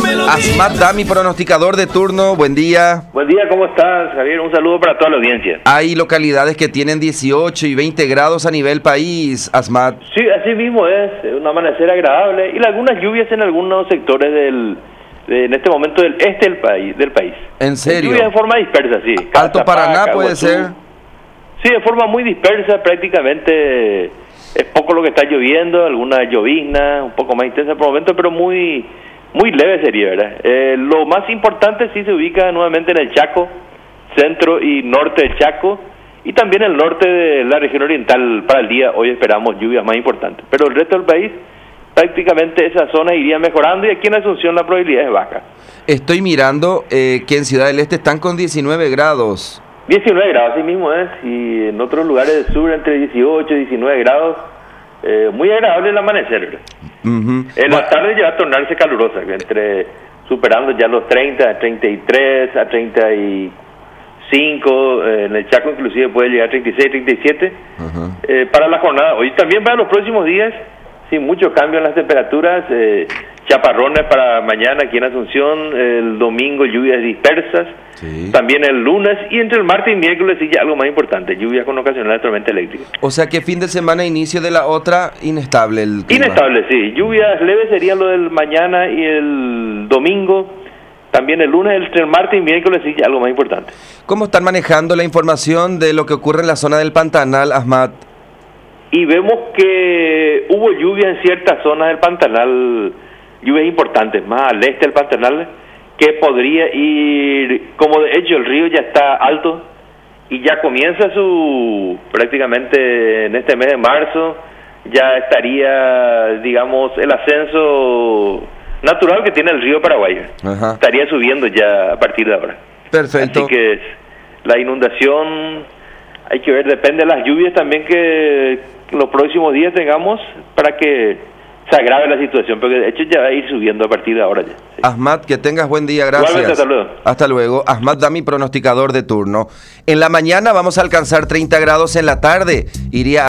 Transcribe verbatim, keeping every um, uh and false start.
Asmat Dami, pronosticador de turno, buen día. Buen día, ¿cómo estás, Javier? Un saludo para toda la audiencia. Hay localidades que tienen dieciocho y veinte grados a nivel país, Asmat. Sí, así mismo es, un amanecer agradable y algunas lluvias en algunos sectores del, de, en este momento del este del país. Del país. ¿En serio? Lluvias en forma dispersa, sí. Alto Paraná puede Guazú. ser. Sí, de forma muy dispersa, prácticamente es poco lo que está lloviendo, alguna llovizna, un poco más intensa por el momento, pero muy... Muy leve sería, ¿verdad? Eh, lo más importante sí se ubica nuevamente en el Chaco, centro y norte del Chaco, y también el norte de la región oriental. Para el día hoy esperamos lluvias más importantes, pero el resto del país prácticamente esa zona iría mejorando y aquí en Asunción la probabilidad es baja. Estoy mirando eh, que en Ciudad del Este están con diecinueve grados. diecinueve grados, así mismo es, y en otros lugares del sur entre dieciocho y diecinueve grados. Eh, muy agradable el amanecer, ¿verdad? Uh-huh. En la tarde ya va a tornarse calurosa, entre superando ya los treinta, a treinta y tres, a treinta y cinco, eh, en el Chaco inclusive puede llegar a treinta y seis, treinta y siete, uh-huh. eh, para la jornada. Hoy también para los próximos días, sin mucho cambio en las temperaturas, eh, chaparrones para mañana aquí en Asunción, el domingo lluvias dispersas, sí. También el lunes y entre el martes y miércoles sí ya algo más importante, lluvias con ocasionales tormenta eléctrica. O sea que fin de semana, inicio de la otra, inestable el clima. Inestable, sí, lluvias leves serían lo del mañana y el domingo, también el lunes, entre el martes y miércoles sí ya algo más importante. ¿Cómo están manejando la información de lo que ocurre en la zona del Pantanal, Asmat? Y vemos que hubo lluvia en ciertas zonas del Pantanal, lluvias importantes, más al este del Pantanal, que podría ir, como de hecho el río ya está alto y ya comienza su, prácticamente en este mes de marzo, ya estaría, digamos, el ascenso natural que tiene el río Paraguay. Ajá. Estaría subiendo ya a partir de ahora. Perfecto. Así que la inundación, hay que ver, depende de las lluvias también que los próximos días tengamos para que se agrave la situación, porque de hecho ya va a ir subiendo a partir de ahora ya. Sí. Asmat, que tengas buen día, gracias. Igualmente, hasta luego. Hasta luego. Asmat Dami, pronosticador de turno. En la mañana vamos a alcanzar treinta grados, en la tarde iría